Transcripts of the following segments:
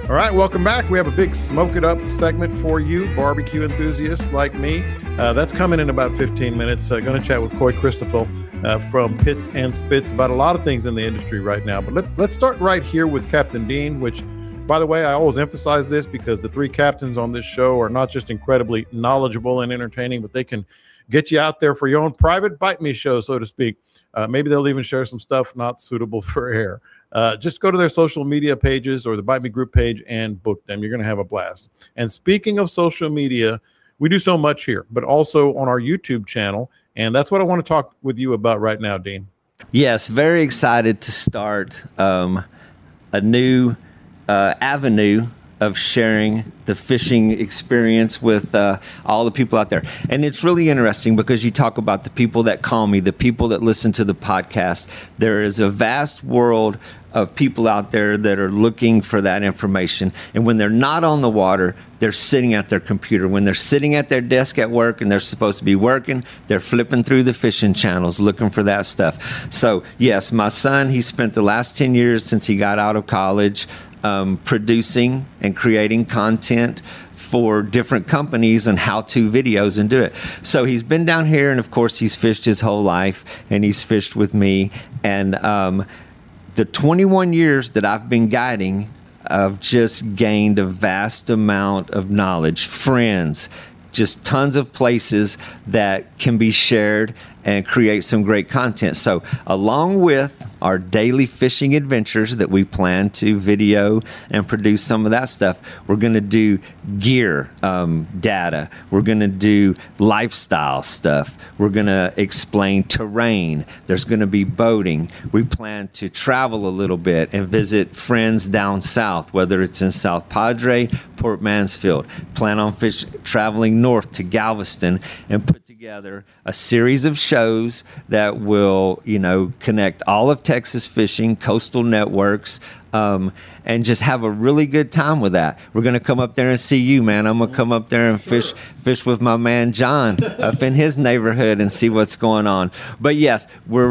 All right, welcome back. We have a big Smoke It Up segment for you, barbecue enthusiasts like me. That's coming in about 15 minutes. Going to chat with Coy Christoffel from Pits and Spits about a lot of things in the industry right now. But let's start right here with Captain Dean, which, by the way, I always emphasize this because the three captains on this show are not just incredibly knowledgeable and entertaining, but they can get you out there for your own private Bite Me show, so to speak. Maybe they'll even share some stuff not suitable for air. Just go to their social media pages or the Bite Me group page and book them. You're going to have a blast. And speaking of social media, we do so much here, but also on our YouTube channel. And that's what I want to talk with you about right now, Dean. Yes, very excited to start a new avenue of sharing the fishing experience with all the people out there. And it's really interesting because you talk about the people that call me, the people that listen to the podcast. There is a vast world of people out there that are looking for that information. And when they're not on the water, they're sitting at their computer. When they're sitting at their desk at work and they're supposed to be working, they're flipping through the fishing channels looking for that stuff. So yes, my son, he spent the last 10 years since he got out of college producing and creating content for different companies and how-to videos and do it. So he's been down here, and of course he's fished his whole life, and he's fished with me. And the 21 years that I've been guiding, I've just gained a vast amount of knowledge, friends, just tons of places that can be shared and create some great content. So along with our daily fishing adventures that we plan to video and produce some of that stuff, we're going to do gear data. We're going to do lifestyle stuff. We're going to explain terrain. There's going to be boating. We plan to travel a little bit and visit friends down south, whether it's in South Padre, Port Mansfield. Plan on traveling north to Galveston and put together a series of shows that will, connect all of Texas fishing, coastal networks, and just have a really good time with that. We're going to come up there and see you, man. I'm going to come up there and fish with my man John up in his neighborhood and see what's going on. But yes,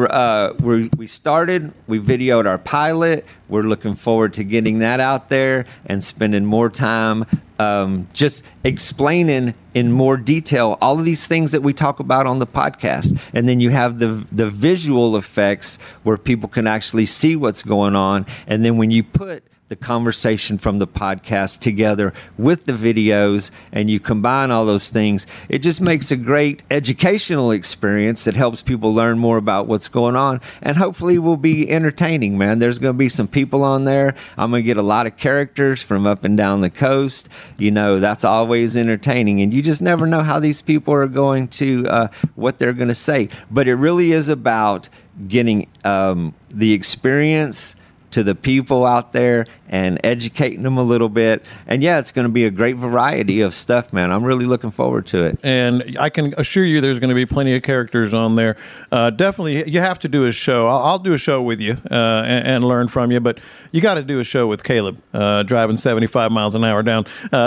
we started, we videoed our pilot. We're looking forward to getting that out there and spending more time just explaining in more detail all of these things that we talk about on the podcast. And then you have the visual effects where people can actually see what's going on. And then when you put the conversation from the podcast together with the videos and you combine all those things, it just makes a great educational experience that helps people learn more about what's going on, and hopefully will be entertaining, man. There's going to be some people on there. I'm going to get a lot of characters from up and down the coast. That's always entertaining, and you just never know how these people are going to what they're going to say. But it really is about getting the experience to the people out there and educating them a little bit. And yeah, it's going to be a great variety of stuff, man. I'm really looking forward to it. And I can assure you there's going to be plenty of characters on there. Definitely, you have to do a show. I'll do a show with you and learn from you, but you got to do a show with Caleb driving 75 miles an hour down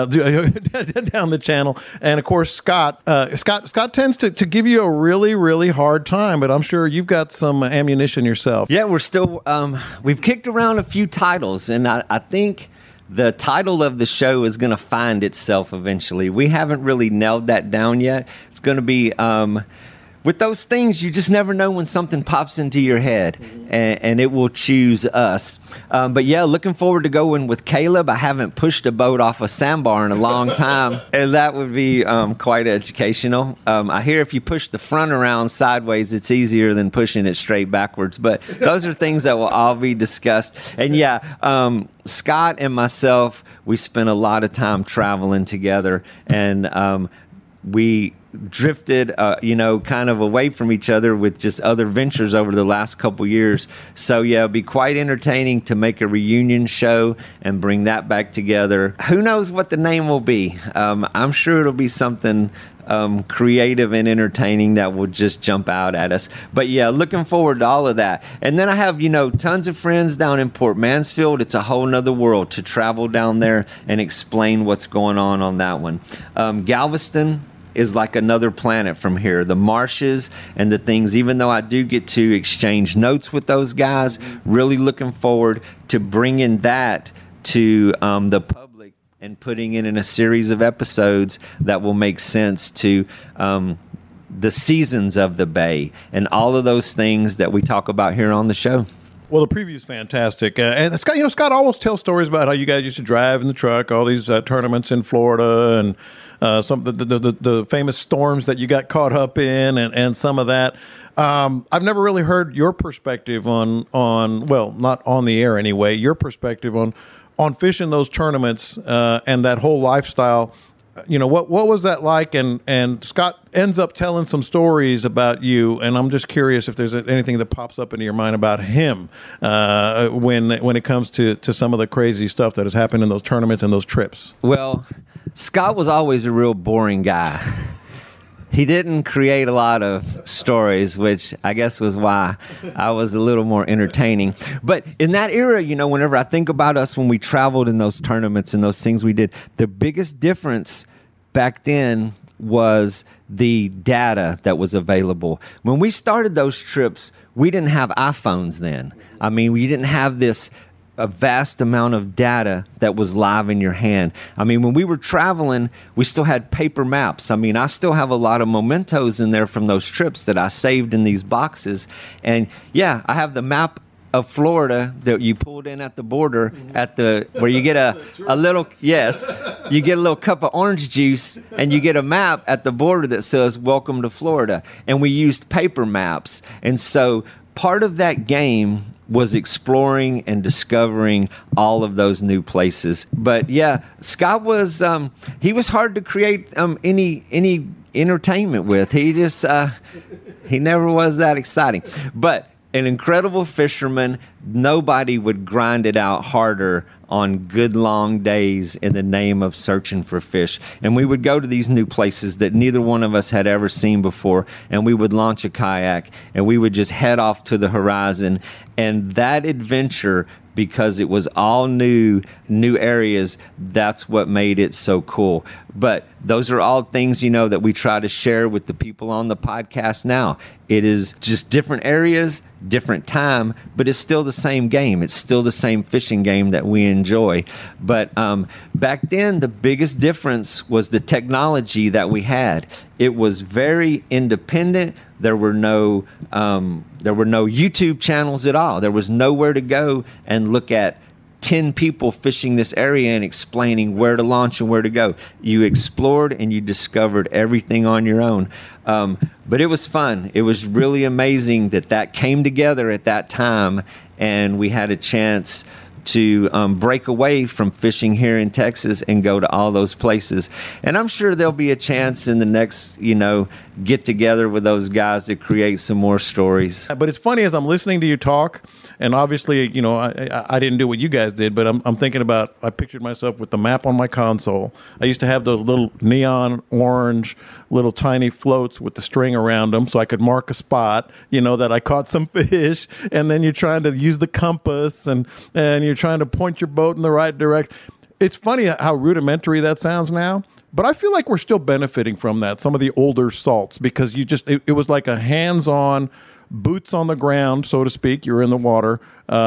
the channel. And of course, Scott tends to give you a really, really hard time, but I'm sure you've got some ammunition yourself. Yeah, we're still, we've kicked around a few titles, and I think the title of the show is going to find itself eventually. We haven't really nailed that down yet. It's going to be with those things, you just never know when something pops into your head, and it will choose us. But yeah, looking forward to going with Caleb. I haven't pushed a boat off a sandbar in a long time, and that would be quite educational. I hear if you push the front around sideways, it's easier than pushing it straight backwards. But those are things that will all be discussed. And yeah, Scott and myself, we spent a lot of time traveling together, and we drifted, kind of away from each other with just other ventures over the last couple years. So yeah, it'll be quite entertaining to make a reunion show and bring that back together. Who knows what the name will be? I'm sure it'll be something creative and entertaining that will just jump out at us. But yeah, looking forward to all of that. And then I have, tons of friends down in Port Mansfield. It's a whole nother world to travel down there and explain what's going on that one. Galveston is like another planet from here. The marshes and the things, even though I do get to exchange notes with those guys, really looking forward to bringing that to the public and putting it in a series of episodes that will make sense to the seasons of the Bay and all of those things that we talk about here on the show. Well, the preview is fantastic, and Scott always tells stories about how you guys used to drive in the truck, all these tournaments in Florida, and some of the famous storms that you got caught up in, and some of that. I've never really heard your perspective on well, not on the air anyway. Your perspective on fishing those tournaments and that whole lifestyle. What was that like? And Scott ends up telling some stories about you, and I'm just curious if there's anything that pops up into your mind about him when it comes to some of the crazy stuff that has happened in those tournaments and those trips. Well, Scott was always a real boring guy. He didn't create a lot of stories, which I guess was why I was a little more entertaining. But in that era, whenever I think about us when we traveled in those tournaments and those things we did, the biggest difference back then was the data that was available. When we started those trips, we didn't have iPhones then. I mean, we didn't have a vast amount of data that was live in your hand. I mean, when we were traveling, we still had paper maps. I mean, I still have a lot of mementos in there from those trips that I saved in these boxes. And yeah, I have the map of Florida that you pulled in at the border where you get a little, yes, you get a little cup of orange juice and you get a map at the border that says, "Welcome to Florida." And we used paper maps. And so part of that game was exploring and discovering all of those new places. But yeah, Scott was he was hard to create any entertainment with. He just he never was that exciting. But an incredible fisherman. Nobody would grind it out harder on good long days in the name of searching for fish. And we would go to these new places that neither one of us had ever seen before, and we would launch a kayak and we would just head off to the horizon. And that adventure, because it was all new areas, that's what made it so cool. But those are all things, that we try to share with the people on the podcast now. It is just different areas, different time, but it's still the same game. It's still the same fishing game that we enjoy. But back then, the biggest difference was the technology that we had. It was very independent. There were no YouTube channels at all. There was nowhere to go and look at 10 people fishing this area and explaining where to launch and where to go. You explored and you discovered everything on your own. But it was fun. It was really amazing that came together at that time, and we had a chance to break away from fishing here in Texas and go to all those places. And I'm sure there'll be a chance in the next, get together with those guys to create some more stories. But it's funny as I'm listening to you talk, and obviously, I didn't do what you guys did, but I'm thinking about, I pictured myself with the map on my console. I used to have those little neon orange, little tiny floats with the string around them so I could mark a spot, that I caught some fish. And then you're trying to use the compass and you're trying to point your boat in the right direction. It's funny how rudimentary that sounds now, but I feel like we're still benefiting from that, some of the older salts, because it was like a hands-on, boots on the ground, so to speak. You're in the water.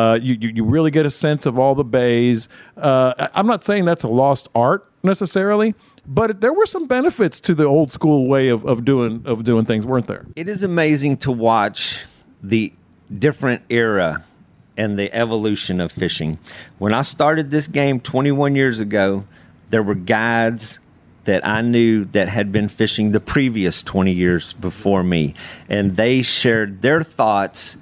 You really get a sense of all the bays. I'm not saying that's a lost art necessarily, but there were some benefits to the old school way of doing things, weren't there? It is amazing to watch the different era and the evolution of fishing. When I started this game 21 years ago, there were guides that I knew that had been fishing the previous 20 years before me, and they shared their thoughts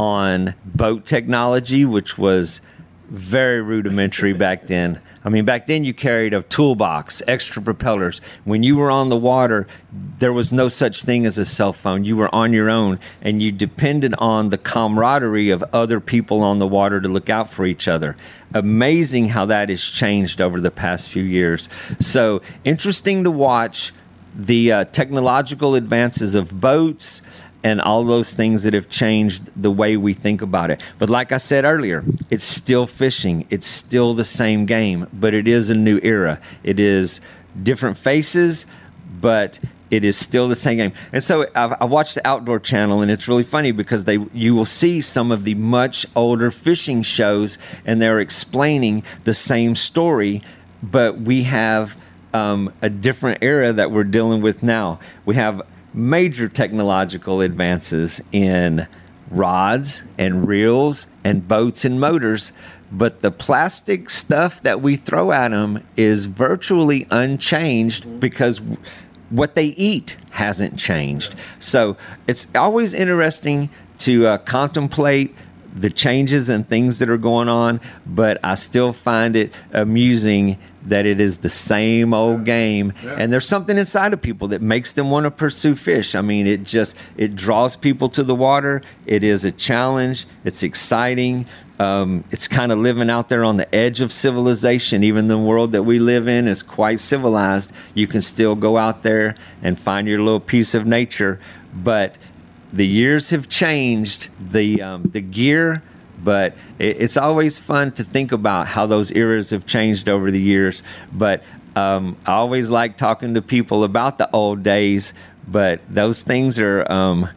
on boat technology, which was very rudimentary back then. I mean, back then you carried a toolbox, extra propellers. When you were on the water, there was no such thing as a cell phone. You were on your own, and you depended on the camaraderie of other people on the water to look out for each other. Amazing how that has changed over the past few years. So interesting to watch the technological advances of boats and all those things that have changed the way we think about it. But like I said earlier, it's still fishing. It's still the same game, but it is a new era. It is different faces, but it is still the same game. And so I watched the Outdoor Channel, and it's really funny because you will see some of the much older fishing shows, and they're explaining the same story, but we have a different era that we're dealing with now. We have major technological advances in rods and reels and boats and motors, but the plastic stuff that we throw at them is virtually unchanged because what they eat hasn't changed. So it's always interesting to contemplate the changes and things that are going on, but I still find it amusing that it is the same old game. Yeah. And there's something inside of people that makes them want to pursue fish. I mean, it draws people to the water. It is a challenge. It's exciting. It's kind of living out there on the edge of civilization. Even the world that we live in is quite civilized. You can still go out there and find your little piece of nature, but the years have changed the gear, but it's always fun to think about how those eras have changed over the years. But I always like talking to people about the old days, but those things are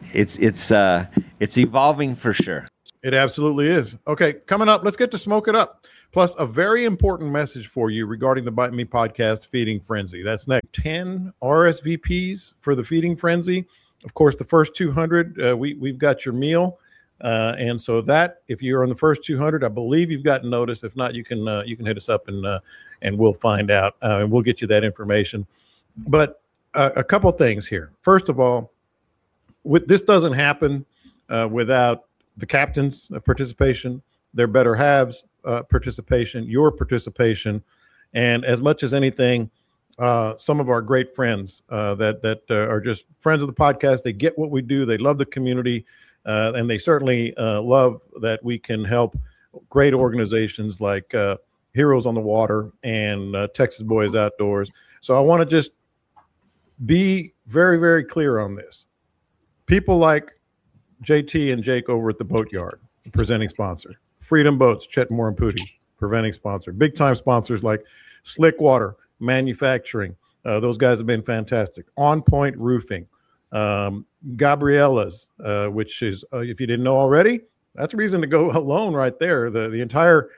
it's evolving for sure. It absolutely is. Okay, coming up, let's get to Smoke It Up. Plus, a very important message for you regarding the Bite Me podcast Feeding Frenzy. That's next. 10 RSVPs for the Feeding Frenzy. Of course, the first 200, we've got your meal, and so that if you're on the first 200, I believe you've gotten notice. If not, you can hit us up and we'll find out and we'll get you that information. But a couple things here. First of all, this doesn't happen without the captain's participation, their better halves participation, your participation, and as much as anything, some of our great friends that are just friends of the podcast. They get what we do. They love the community, and they certainly love that we can help great organizations like Heroes on the Water and Texas Boys Outdoors. So I want to just be very, very clear on this. People like JT and Jake over at the Boatyard, presenting sponsor. Freedom Boats, Chet Moore and Pooty, presenting sponsor. Big time sponsors like Slick Water Manufacturing. Those guys have been fantastic. On Point Roofing. Gabriella's, which is, if you didn't know already, that's a reason to go alone right there. The entire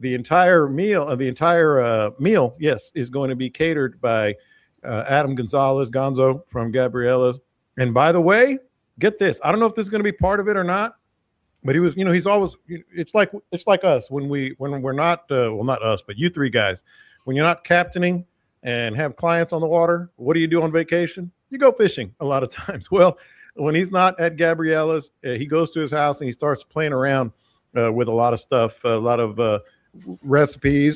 meal, yes, is going to be catered by Adam Gonzalez, Gonzo from Gabriella's. And by the way, get this. I don't know if this is going to be part of it or not, but he was, he's always, it's like us when we're not, well, not us, but you three guys, when you're not captaining and have clients on the water, what do you do on vacation? You go fishing a lot of times. Well, when he's not at Gabriella's, he goes to his house and he starts playing around with a lot of stuff, a lot of recipes,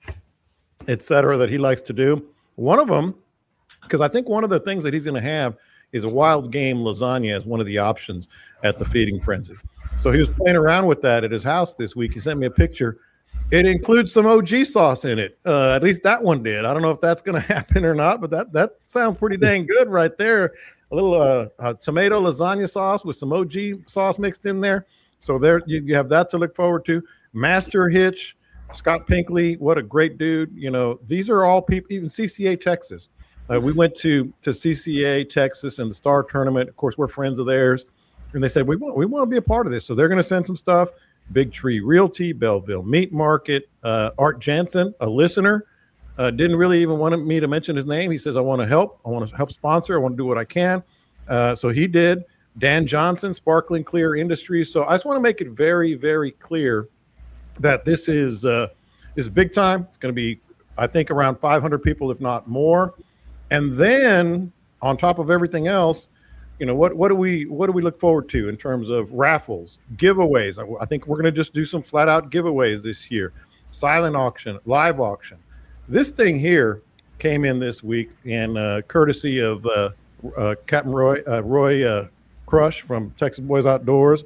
etc. that he likes to do. One of them, because I think one of the things that he's going to have is a wild game lasagna as one of the options at the Feeding Frenzy. So he was playing around with that at his house this week. He sent me a picture. It includes some OG sauce in it. At least that one did. I don't know if that's going to happen or not, but that sounds pretty dang good right there. A little tomato lasagna sauce with some OG sauce mixed in there. So there you have that to look forward to. Master Hitch, Scott Pinkley, what a great dude. These are all people, even CCA Texas. We went to CCA Texas and the Star Tournament. Of course, we're friends of theirs. And they said, we want to be a part of this. So they're going to send some stuff. Big Tree Realty, Belleville Meat Market, Art Jansen, a listener, didn't really even want me to mention his name. He says, I want to help. I want to help sponsor. I want to do what I can. So he did. Dan Johnson, Sparkling Clear Industries. So I just want to make it very, very clear that this is big time. It's going to be, I think, around 500 people, if not more. And then on top of everything else, what do we look forward to in terms of raffles, giveaways? I think we're going to just do some flat out giveaways this year. Silent auction, live auction. This thing here came in this week in courtesy of Captain Roy Crush from Texas Boys Outdoors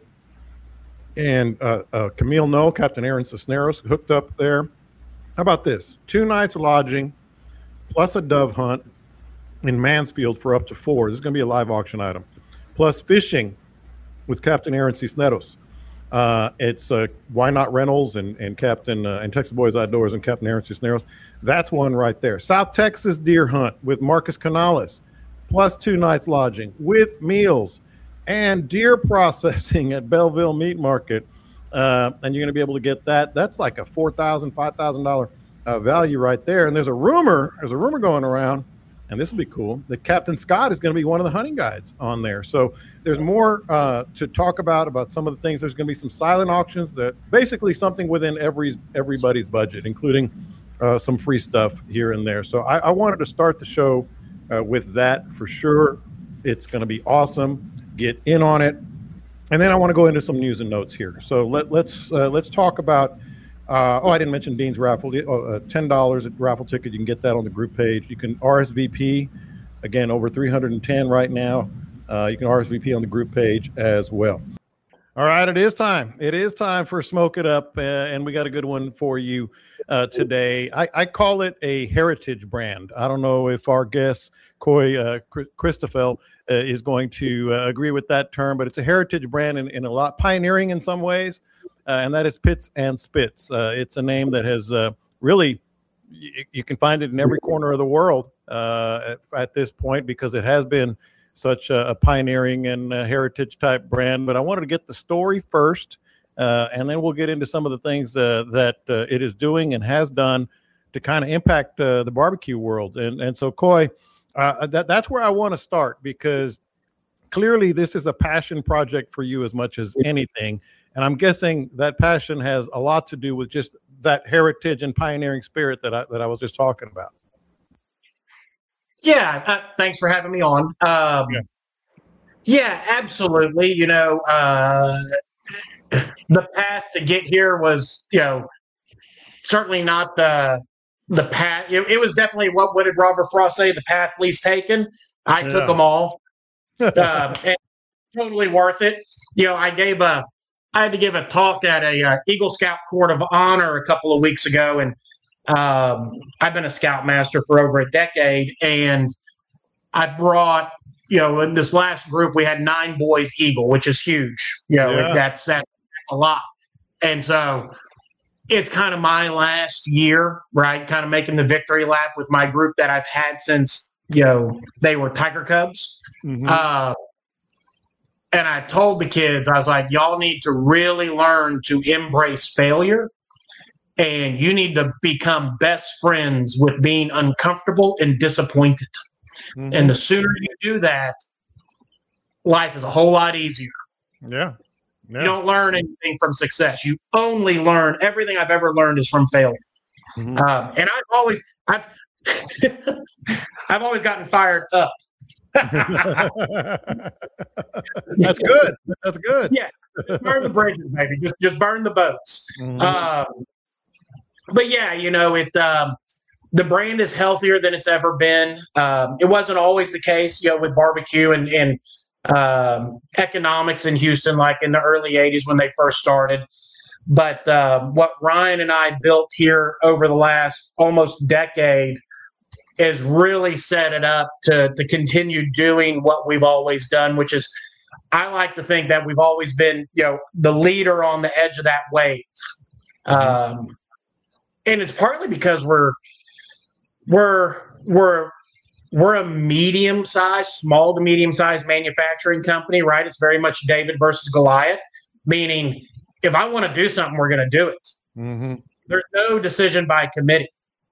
and Camille Knoll, Captain Aaron Cisneros hooked up there. How about this? 2 nights lodging plus a dove hunt in Mansfield for up to 4. This is going to be a live auction item. Plus fishing with Captain Aaron Cisneros. It's Why Not Rentals and Captain and Texas Boys Outdoors and Captain Aaron Cisneros. That's one right there. South Texas deer hunt with Marcus Canales. plus 2 nights lodging with meals and deer processing at Belleville Meat Market. And you're going to be able to get that. That's like a $4,000, $5,000 value right there. And there's a rumor going around, and this will be cool, that Captain Scott is going to be one of the hunting guides on there. So there's more to talk about some of the things. There's going to be some silent auctions, that basically something within everybody's budget, including some free stuff here and there. So I wanted to start the show with that for sure. It's going to be awesome. Get in on it. And then I want to go into some news and notes here. So let's talk about. I didn't mention Dean's raffle. $10 at raffle ticket. You can get that on the group page. You can RSVP. Again, over 310 right now. You can RSVP on the group page as well. All right, it is time. It is time for Smoke It Up, and we got a good one for you today. I call it a heritage brand. I don't know if our guest, Coy Christoffel, is going to agree with that term, but it's a heritage brand in a lot, pioneering in some ways, and that is Pits and Spits. It's a name that has really, you can find it in every corner of the world at this point, because it has been such a pioneering and heritage type brand. But I wanted to get the story first, and then we'll get into some of the things that it is doing and has done to kind of impact the barbecue world. And so, Coy, that's where I want to start, because clearly this is a passion project for you as much as anything. And I'm guessing that passion has a lot to do with just that heritage and pioneering spirit that I was just talking about. Yeah, thanks for having me on. Yeah, absolutely. The path to get here was, certainly not the path. It was definitely what did Robert Frost say? The path least taken. I took them all, and totally worth it. I had to give a talk at a Eagle Scout Court of Honor a couple of weeks ago, and I've been a Scoutmaster for over a decade, and I brought, in this last group, we had 9 boys Eagle, which is huge. That's a lot. And so it's kind of my last year, right? Kind of making the victory lap with my group that I've had since, they were Tiger Cubs. Mm-hmm. And I told the kids, I was like, y'all need to really learn to embrace failure. And you need to become best friends with being uncomfortable and disappointed. Mm-hmm. And the sooner you do that, life is a whole lot easier. Yeah. You don't learn anything from success. You only learn, everything I've ever learned is from failure. Mm-hmm. And I've always gotten fired up. That's good. That's good. Yeah. Just burn the bridges, baby. Just burn the boats. Mm-hmm. But yeah, the brand is healthier than it's ever been. It wasn't always the case, with barbecue and economics in Houston, like in the early 80s when they first started. But what Ryan and I built here over the last almost decade is really set it up to continue doing what we've always done, which is, I like to think that we've always been, the leader on the edge of that wave. And it's partly because we're a medium-sized, small to medium-sized manufacturing company, right? It's very much David versus Goliath, meaning if I want to do something, we're going to do it. Mm-hmm. There's no decision by committee.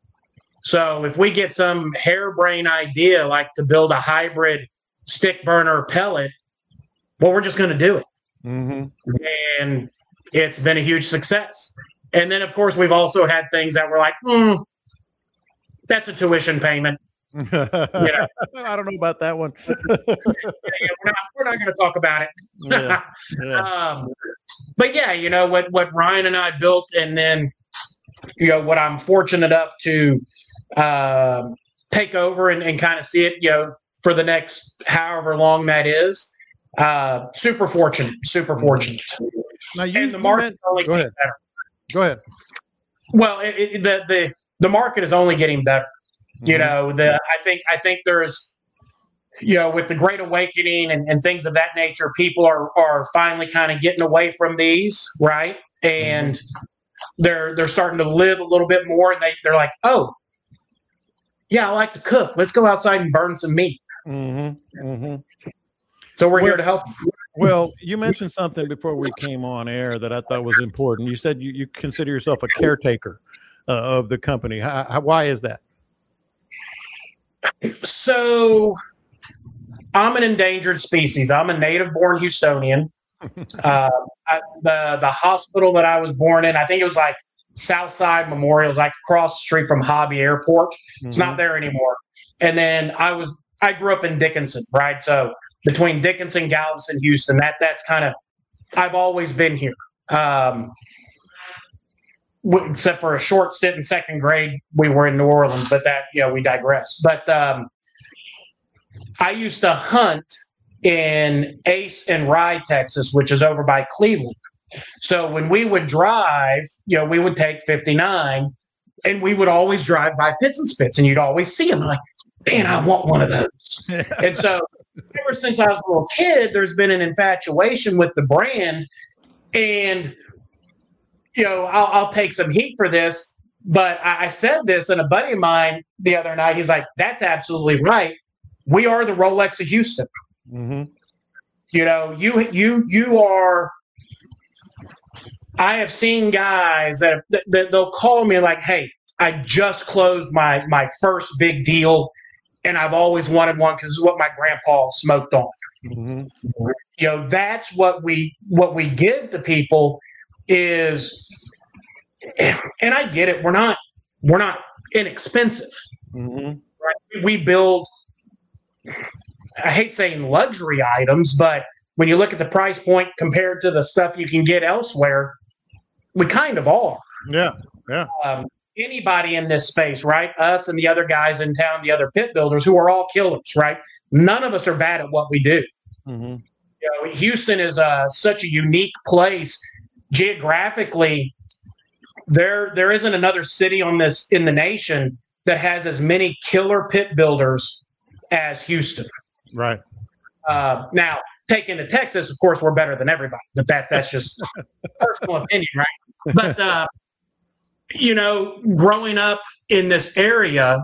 So if we get some harebrained idea, like to build a hybrid stick burner pellet, well, we're just going to do it. Mm-hmm. And it's been a huge success. And then, of course, we've also had things that were like, that's a tuition payment. I don't know about that one. we're not going to talk about it. Yeah. But yeah, what Ryan and I built, and then what I'm fortunate enough to take over and kind of see it, for the next however long that is. Super fortunate. Now and the market only getting better. Go ahead. Well, the market is only getting better. Mm-hmm. I think there's, with the Great Awakening and things of that nature, people are finally kind of getting away from these, right? And mm-hmm. they're starting to live a little bit more, and they're like, oh, yeah, I like to cook. Let's go outside and burn some meat. Mm-hmm. Mm-hmm. So we're here to help. Well, you mentioned something before we came on air that I thought was important. You said you consider yourself a caretaker of the company. Why is that? So I'm an endangered species. I'm a native-born Houstonian. The hospital that I was born in, I think it was like Southside Memorial, it was like across the street from Hobby Airport. It's not there anymore. And then I grew up in Dickinson, right? So between Dickinson, Galveston, Houston, that's kind of, I've always been here. Except for a short stint in second grade, we were in New Orleans, but that, we digress. But I used to hunt in Ace and Rye, Texas, which is over by Cleveland. So when we would drive, we would take 59 and we would always drive by Pits and Spits, and you'd always see them. I'm like, man, I want one of those. And so ever since I was a little kid, there's been an infatuation with the brand. And, I'll take some heat for this, but I said this, and a buddy of mine the other night, he's like, that's absolutely right. We are the Rolex of Houston. Mm-hmm. You are. I have seen guys that they'll call me like, hey, I just closed my first big deal, and I've always wanted one because this is what my grandpa smoked on. Mm-hmm. That's what we give to people is, and I get it. We're not inexpensive. Mm-hmm. Right? We build, I hate saying luxury items, but when you look at the price point compared to the stuff you can get elsewhere, we kind of are. Yeah. Yeah. Anybody in this space, right? Us and the other guys in town, the other pit builders who are all killers, right? None of us are bad at what we do. Mm-hmm. Houston is such a unique place geographically. There isn't another city in the nation that has as many killer pit builders as Houston. Right. Now, taken to Texas, of course, we're better than everybody. But that's just personal opinion, right? But growing up in this area,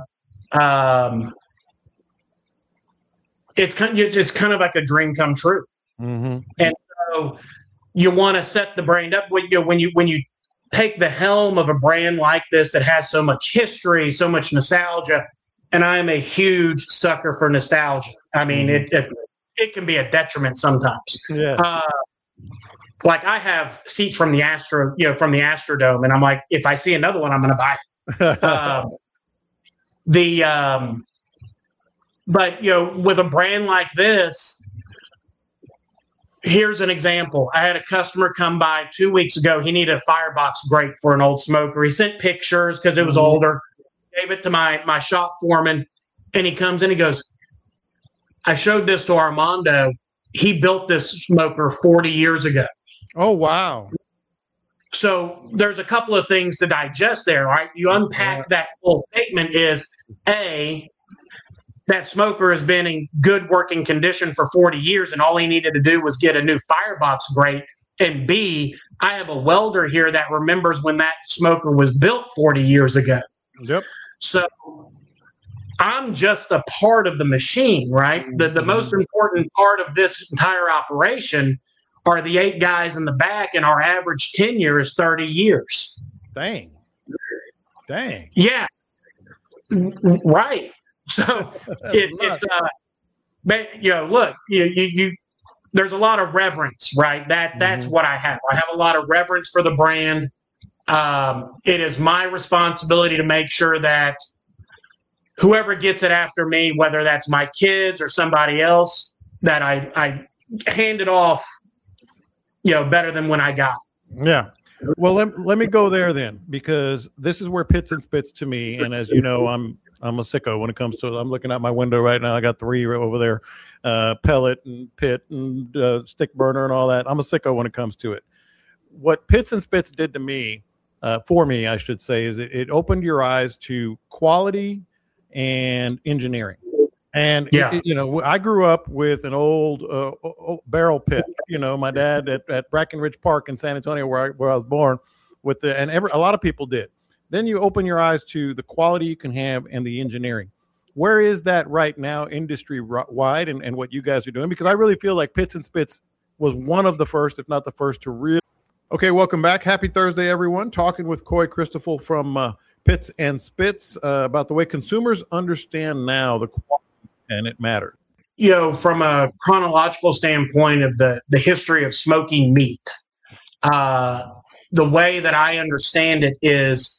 it's kind of like a dream come true. Mm-hmm. And so you want to set the brand up when you take the helm of a brand like this that has so much history, so much nostalgia. And I'm a huge sucker for nostalgia. I mean, it can be a detriment sometimes. Yeah. Like I have seats from the Astrodome, and I'm like, if I see another one, I'm going to buy it. But with a brand like this, here's an example. I had a customer come by 2 weeks ago. He needed a firebox grate for an old smoker. He sent pictures because it was older. Gave it to my shop foreman, and he comes in. He goes, I showed this to Armando. He built this smoker 40 years ago. Oh, wow. So there's a couple of things to digest there, right? You unpack that full statement is, A, that smoker has been in good working condition for 40 years, and all he needed to do was get a new firebox grate. And B, I have a welder here that remembers when that smoker was built 40 years ago. Yep. So I'm just a part of the machine, right? The most important part of this entire operation are the 8 guys in the back, and our average tenure is 30 years. Dang. Yeah. Right. So it's but look, you there's a lot of reverence, right? That's what I have. I have a lot of reverence for the brand. It is my responsibility to make sure that whoever gets it after me, whether that's my kids or somebody else, that I hand it off, better than when I got it. Yeah. Well, let me go there then, because this is where Pits and Spits to me, and as you know, I'm a sicko when it comes to it. I'm looking out my window right now. I got 3 right over there, pellet and pit and stick burner and all that. I'm a sicko when it comes to it. What Pits and Spits did to me, for me, I should say, is it opened your eyes to quality and engineering. And, I grew up with an old barrel pit. My dad at Brackenridge Park in San Antonio, where I was born, a lot of people did. Then you open your eyes to the quality you can have and the engineering. Where is that right now, industry wide, and what you guys are doing? Because I really feel like Pits and Spits was one of the first, if not the first, to really. Okay, welcome back. Happy Thursday, everyone. Talking with Coy Christoffel from Pits and Spits about the way consumers understand now the quality, and it matters. You know, from a chronological standpoint of the history of smoking meat, the way that I understand it is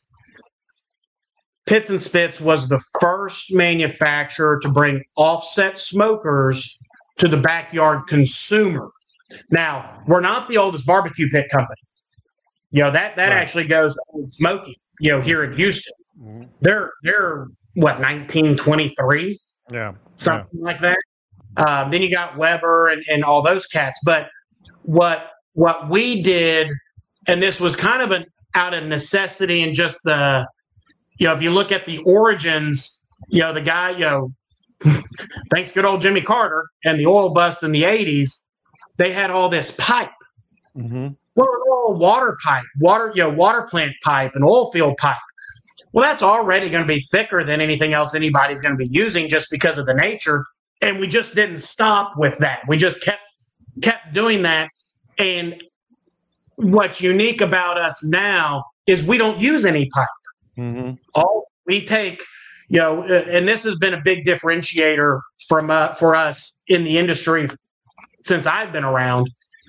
Pits and Spits was the first manufacturer to bring offset smokers to the backyard consumer. Now, we're not the oldest barbecue pit company. You know, that right. Actually goes to smoking, you know, here in Houston. Mm-hmm. They're what, 1923? Yeah. Something like that. Then you got Weber and all those cats. But what we did, and this was kind of out of necessity and just the, you know, if you look at the origins, you know, the guy, you know, thanks good old Jimmy Carter and the oil bust in the 80s, they had all this pipe. Mm-hmm. Well, all water pipe, water plant pipe and oil field pipe. Well, that's already going to be thicker than anything else anybody's going to be using just because of the nature. And we just didn't stop with that. We just kept doing that. And what's unique about us now is we don't use any pipe. Mm-hmm. All we take, you know, and this has been a big differentiator for us in the industry since I've been around,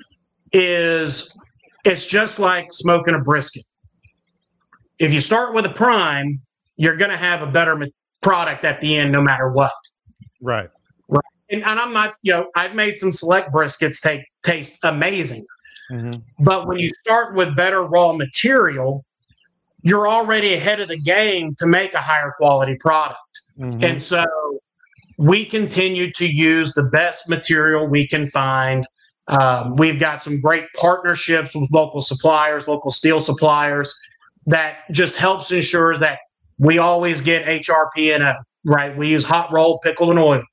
is it's just like smoking a brisket. If you start with a prime, you're going to have a better product at the end, no matter what. Right. And I'm not, you know, I've made some select briskets taste amazing. Mm-hmm. But when you start with better raw material, you're already ahead of the game to make a higher quality product. Mm-hmm. And so we continue to use the best material we can find. We've got some great partnerships with local suppliers, local steel suppliers, that just helps ensure that we always get HRPNO, right? We use hot rolled, pickled, and oiled.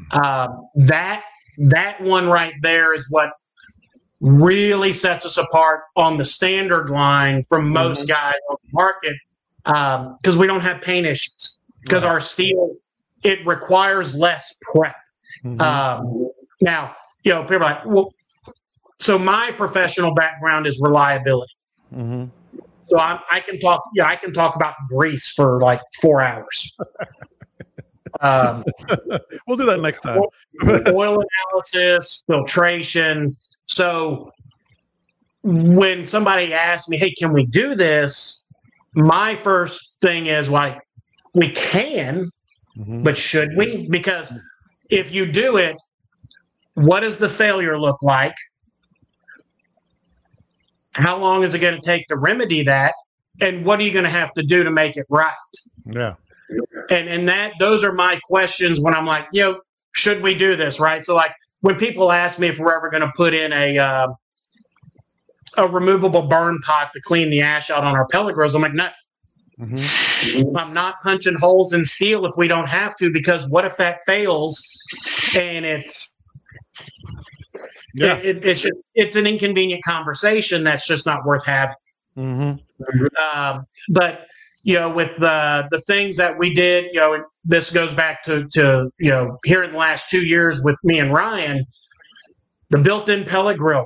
That one right there is what really sets us apart on the standard line from most guys on the market, because we don't have paint issues, because our steel, it requires less prep. Now, you know, people are like, well, so my professional background is reliability. So I can talk about grease for like 4 hours. We'll do that next time. Oil analysis, filtration. So when somebody asks me, hey, can we do this? My first thing is like, we can, but should we? Because if you do it, what does the failure look like? How long is it going to take to remedy that? And what are you going to have to do to make it right? Yeah. And those are my questions when I'm like, you know, should we do this, right? So like when people ask me if we're ever going to put in a removable burn pot to clean the ash out on our pellet grills, I'm like, no. I'm not punching holes in steel if we don't have to, because what if that fails and it's it's an inconvenient conversation that's just not worth having. But you know, with the things that we did, you know, this goes back to you know, here in the last 2 years with me and Ryan, the built-in pellet grill,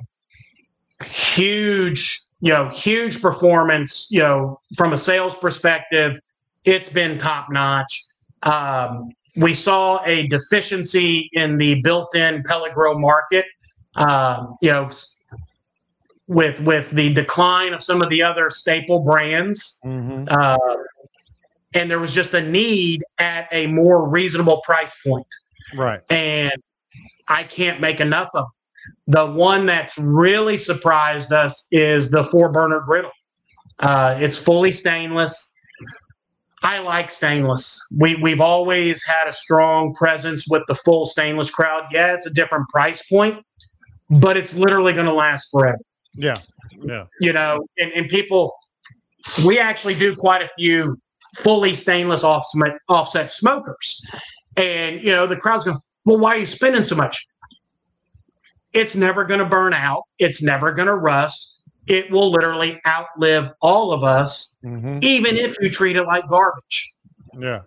huge performance, you know, from a sales perspective, it's been top notch. We saw a deficiency in the built-in pellet grill market, you know, with the decline of some of the other staple brands. And there was just a need at a more reasonable price point. Right. And I can't make enough of them. The one that's really surprised us is the 4-burner griddle. It's fully stainless. I like stainless. We've always had a strong presence with the full stainless crowd. Yeah, it's a different price point, but it's literally going to last forever. Yeah. You know, and people, we actually do quite a few fully stainless offset smokers. And, you know, the crowd's going, well, why are you spending so much? It's never going to burn out. It's never going to rust. It will literally outlive all of us, even if you treat it like garbage. Yeah.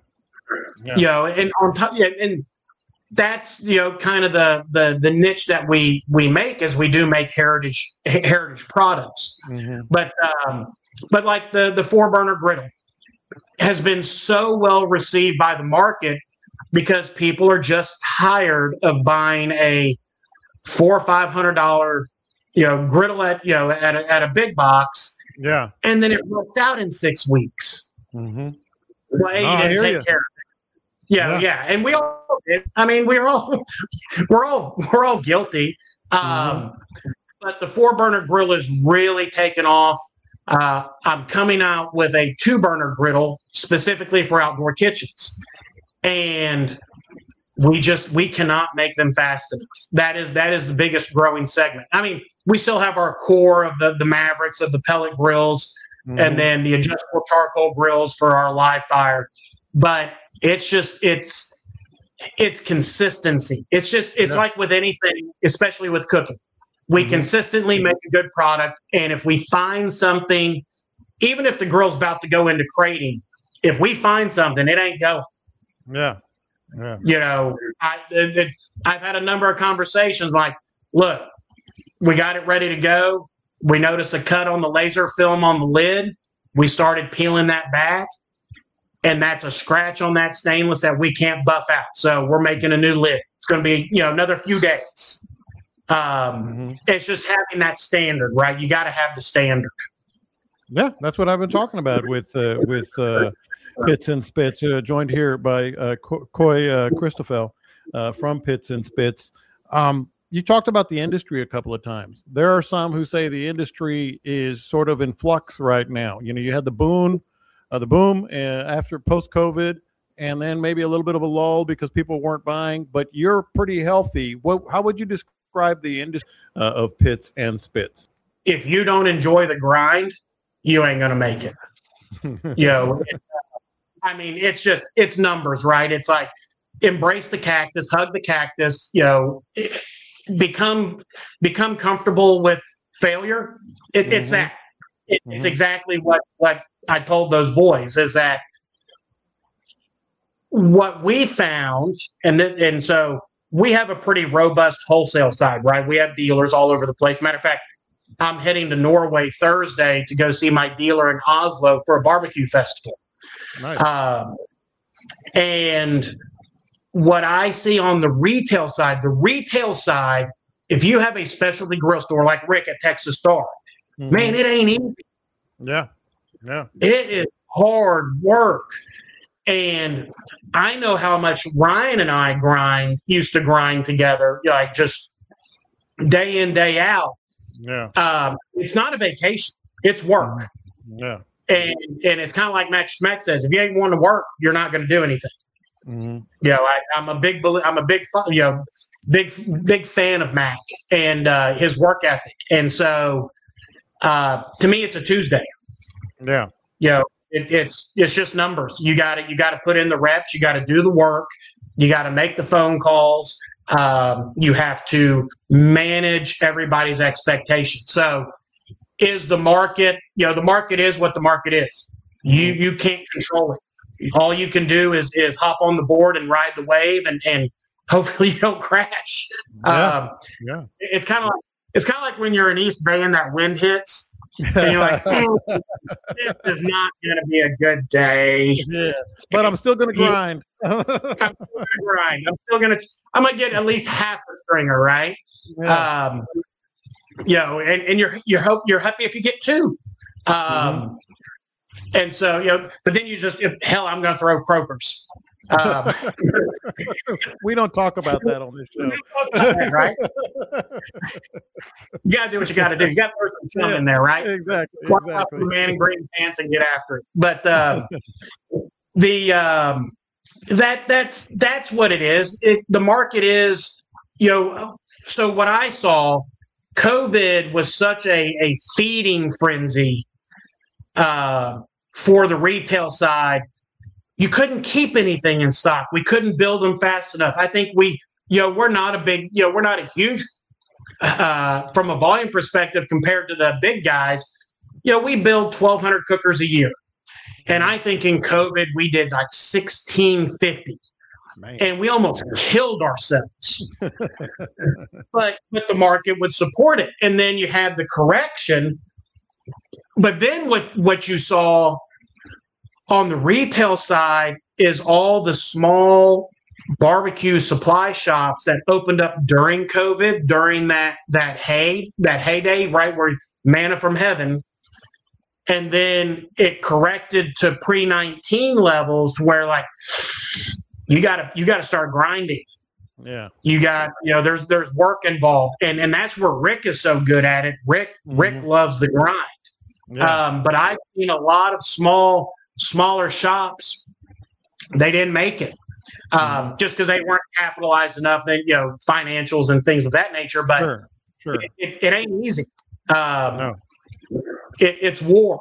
And on top, and that's kind of the niche that we make, is we do make heritage products. But like the 4-burner griddle has been so well received by the market, because people are just tired of buying a $400 or $500 griddle at a big box, and then it worked out in 6 weeks. Well, you didn't take care of it. Yeah, and we all did. I mean, we're all guilty. But the 4-burner griddle is really taken off. I'm coming out with a 2-burner griddle specifically for outdoor kitchens, and we cannot make them fast enough. That is the biggest growing segment. I mean, we still have our core of the Mavericks, of the pellet grills, and then the adjustable charcoal grills for our live fire. But it's consistency. It's like with anything, especially with cooking. We consistently make a good product, and if we find something, even if the grill's about to go into crating, if we find something, it ain't going. I've had a number of conversations like, look, we got it ready to go. We noticed a cut on the laser film on the lid. We started peeling that back, and that's a scratch on that stainless that we can't buff out. So we're making a new lid. It's going to be, another few days. It's just having that standard, right? You got to have the standard. Yeah, that's what I've been talking about with Pitts and Spitz, joined here by Coy Christoffel from Pitts and Spitz. You talked about the industry a couple of times. There are some who say the industry is sort of in flux right now. You had the boom after post-COVID, and then maybe a little bit of a lull because people weren't buying. But you're pretty healthy. How would you describe the industry of Pitts and Spitz? If you don't enjoy the grind, you ain't gonna make it. I mean, it's numbers, right? It's like, embrace the cactus, hug the cactus, become comfortable with failure. It's that. It's exactly what I told those boys, is that what we found, and so we have a pretty robust wholesale side, right? We have dealers all over the place. Matter of fact, I'm heading to Norway Thursday to go see my dealer in Oslo for a barbecue festival. Nice. And what I see on the retail side, if you have a specialty grill store like Rick at Texas Star, man, it ain't easy. Yeah. It is hard work. And I know how much Ryan and I used to grind together, like just day in, day out. Yeah. It's not a vacation. It's work. Yeah. And it's kind of like Mac says, if you ain't want to work, you're not going to do anything. I'm a big fan of Mac and his work ethic. And so to me, it's a Tuesday. Yeah. It's just numbers. You got to put in the reps. You got to do the work. You got to make the phone calls. You have to manage everybody's expectations. So is the market, the market is what the market is. You can't control it. All you can do is hop on the board and ride the wave and hopefully you don't crash. It's kind of like when you're in East Bay and that wind hits. And you're like, this is not going to be a good day. Yeah, but I'm still going to grind. I'm still going to I'm going to get at least half a stringer, right? Yeah. And you're happy if you get two. And so, but then you just, I'm going to throw croakers. We don't talk about that on this show. That, right? You got to do what you got to do. You got to throw some chum in there, right? Exactly. Walk out the man in green pants and get after it. But that's what it is. The market is, so what I saw, COVID was such a feeding frenzy for the retail side. You couldn't keep anything in stock. We couldn't build them fast enough. I think we're not a huge, from a volume perspective compared to the big guys. We build 1,200 cookers a year. And I think in COVID, we did like 1650. Man. And we almost killed ourselves. but the market would support it. And then you had the correction. But then what you saw on the retail side is all the small barbecue supply shops that opened up during COVID, during that heyday, right, where manna from heaven. And then it corrected to pre-19 levels where like you gotta start grinding. Yeah. You got, there's work involved. And that's where Rick is so good at it. Rick loves the grind. Yeah. But I've seen a lot of smaller shops, they didn't make it. Just because they weren't capitalized enough, financials and things of that nature. But sure. It ain't easy. No. It's war.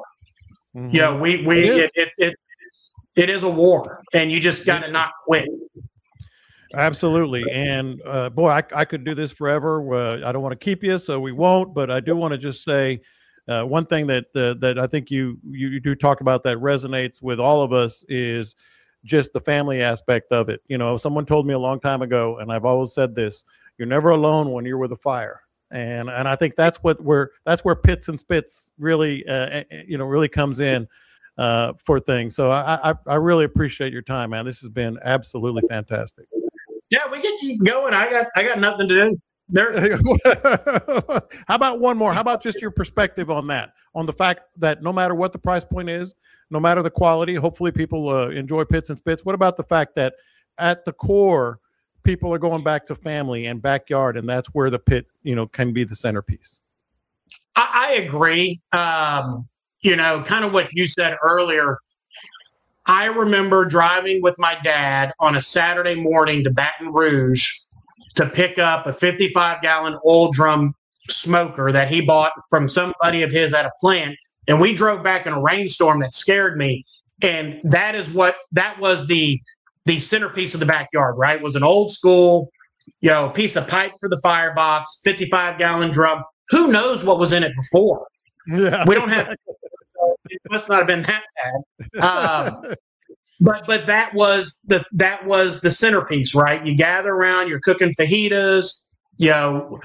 It is a war, and you just got to not quit. Absolutely. And boy, I could do this forever. I don't want to keep you, so we won't. But I do want to just say one thing that I think you do talk about that resonates with all of us is just the family aspect of it. Someone told me a long time ago, and I've always said this: you're never alone when you're with a fire. And I think that's where Pits and Spits really really comes in for things. So I really appreciate your time, man. This has been absolutely fantastic. Yeah, we can keep going. I got nothing to do. There. How about one more? How about just your perspective on that? On the fact that no matter what the price point is, no matter the quality, hopefully people enjoy Pits and Spits. What about the fact that at the core, people are going back to family and backyard, and that's where the pit, can be the centerpiece? I agree. Kind of what you said earlier. I remember driving with my dad on a Saturday morning to Baton Rouge to pick up a 55-gallon oil drum smoker that he bought from somebody of his at a plant. And we drove back in a rainstorm that scared me. And that was the centerpiece of the backyard, right? It was an old school, piece of pipe for the firebox, 55-gallon drum. Who knows what was in it before? Yeah, we don't have. It must not have been that bad. But that was the centerpiece, right? You gather around, you're cooking fajitas. When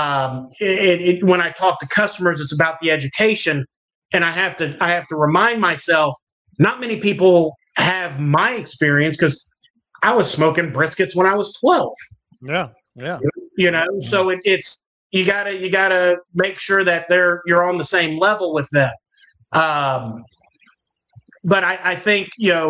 I talk to customers, it's about the education, and I have to remind myself. Not many people have my experience because I was smoking briskets when I was 12. Yeah. So it's you gotta make sure that you're on the same level with them. But I think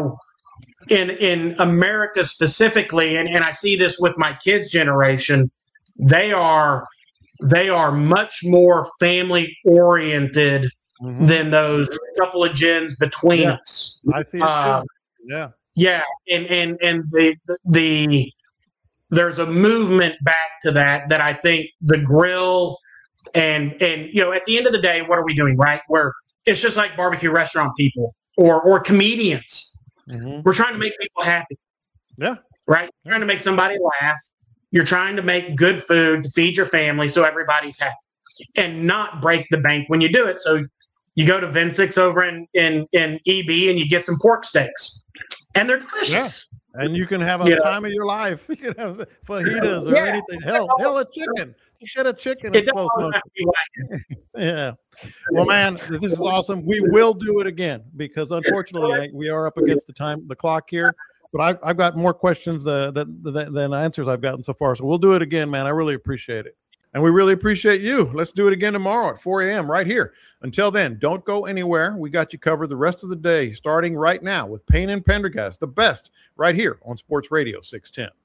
in America specifically, and I see this with my kids' generation, they are much more family oriented than those couple of gens between us. I see it too. Yeah, and there's a movement back to that I think the grill and at the end of the day, what are we doing, right? Where it's just like barbecue restaurant people or comedians. We're trying to make people happy. Yeah. Right? You're trying to make somebody laugh. You're trying to make good food to feed your family so everybody's happy and not break the bank when you do it. So you go to Vincix over in EB and you get some pork steaks. And they're delicious. Yeah. And you can have a time of your life. You can have fajitas or anything. Hell, a chicken. You get a chicken. Yeah. Well, man, this is awesome. We will do it again because unfortunately we are up against the clock here. But I've got more questions than answers I've gotten so far. So we'll do it again, man. I really appreciate it. And we really appreciate you. Let's do it again tomorrow at 4 a.m. right here. Until then, don't go anywhere. We got you covered the rest of the day, starting right now with Payne and Pendergast, the best right here on Sports Radio 610.